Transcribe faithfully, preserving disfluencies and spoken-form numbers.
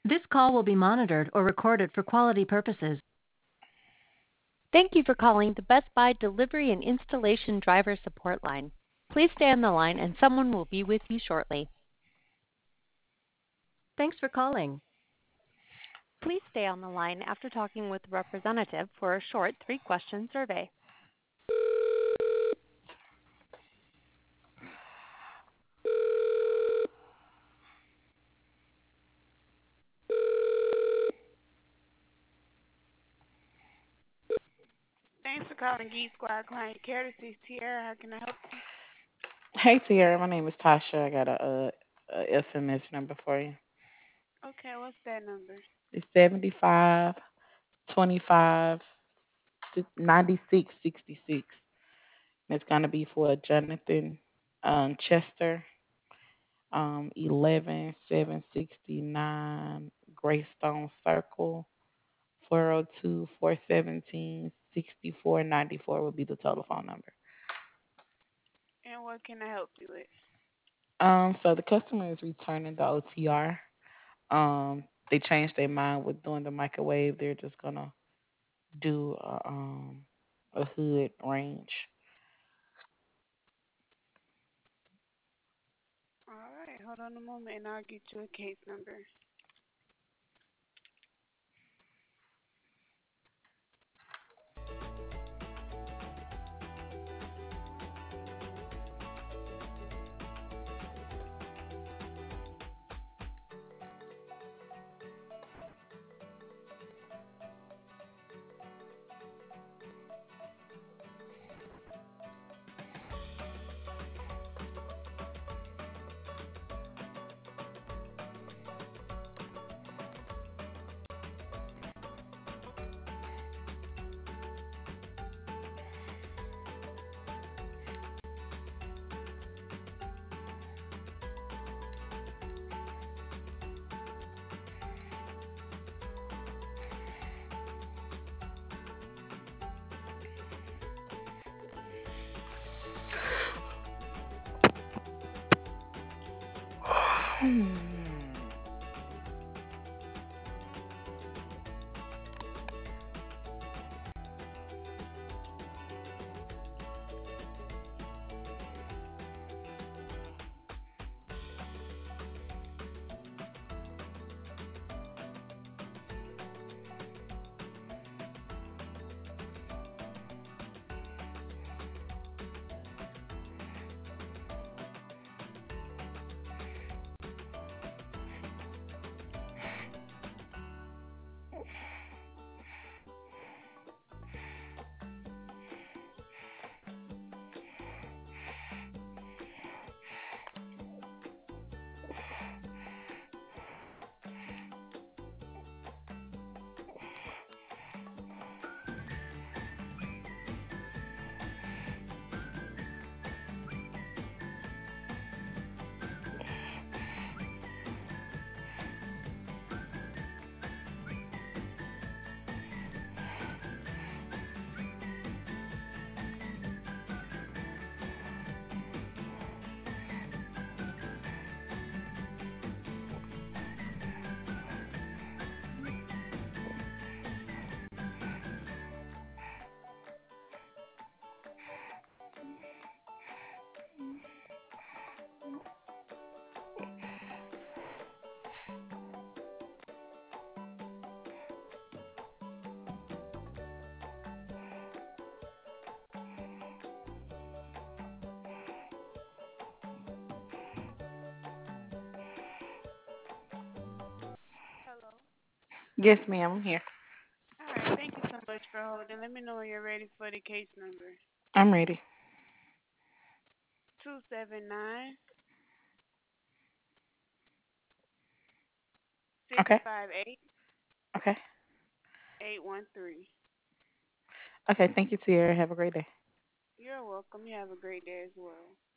This call will be monitored or recorded for quality purposes. Thank you for calling the Best Buy Delivery and Installation Driver Support Line. Please stay on the line and someone will be with you shortly. Thanks for calling. Please stay on the line after talking with a representative for a short three-question survey. Thanks for calling Geek Squad Client Care. This is Tierra. How can I help you? Hey Sierra, my name is Tasha. I got a, uh a S M S number for you. Okay, what's that number? It's seventy five twenty five ninety six sixty six. It's gonna be for Jonathan um, Chester, um, eleven seven sixty nine Greystone Circle, four oh two four seventeen sixty four ninety four will be the telephone number. And what can I help you with? Um, so the customer is returning the O T R. Um, they changed their mind with doing the microwave. They're just gonna do a, um a hood range. All right, hold on a moment and I'll get you a case number. Hmm. Hello. Yes, ma'am, I'm here. All right, thank you so much for holding. Let me know when you're ready for the case number. I'm ready. Two seven nine six Okay. five eight Okay. eight one three. Okay. Thank you, Sierra. Have a great day. You're welcome. You have a great day as well.